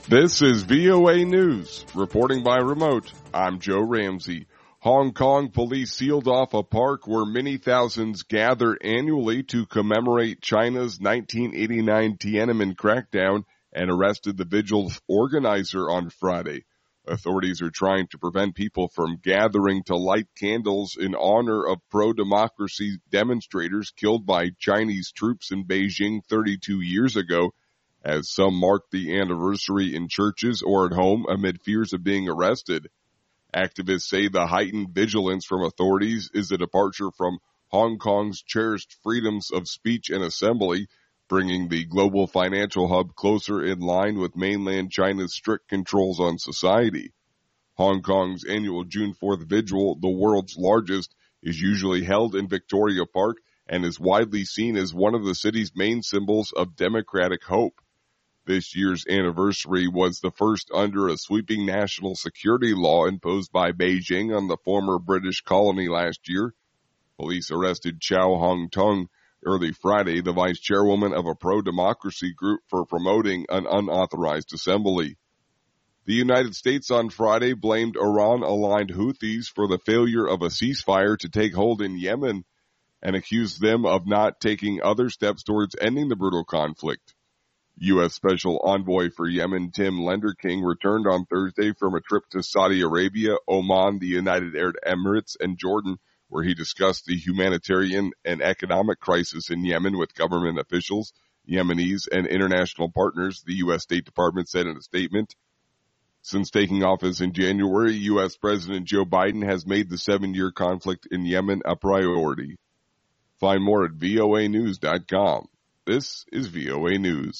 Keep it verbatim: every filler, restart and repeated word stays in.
This is V O A News. Reporting by remote, I'm Joe Ramsey. Hong Kong police sealed off a park where many thousands gather annually to commemorate China's nineteen eighty-nine Tiananmen crackdown and arrested the vigil's organizer on Friday. Authorities are trying to prevent people from gathering to light candles in honor of pro-democracy demonstrators killed by Chinese troops in Beijing thirty-two years ago, as some mark the anniversary in churches or at home amid fears of being arrested. Activists say the heightened vigilance from authorities is a departure from Hong Kong's cherished freedoms of speech and assembly, bringing the global financial hub closer in line with mainland China's strict controls on society. Hong Kong's annual June fourth vigil, the world's largest, is usually held in Victoria Park and is widely seen as one of the city's main symbols of democratic hope. This year's anniversary was the first under a sweeping national security law imposed by Beijing on the former British colony last year. Police arrested Chow Hong Tung early Friday, the vice chairwoman of a pro-democracy group, for promoting an unauthorized assembly. The United States on Friday blamed Iran-aligned Houthis for the failure of a ceasefire to take hold in Yemen and accused them of not taking other steps towards ending the brutal conflict. U S. Special Envoy for Yemen Tim Lenderking returned on Thursday from a trip to Saudi Arabia, Oman, the United Arab Emirates, and Jordan, where he discussed the humanitarian and economic crisis in Yemen with government officials, Yemenis, and international partners, the U S. State Department said in a statement. Since taking office in January, U S. President Joe Biden has made the seven-year conflict in Yemen a priority. Find more at V O A news dot com. This is V O A News.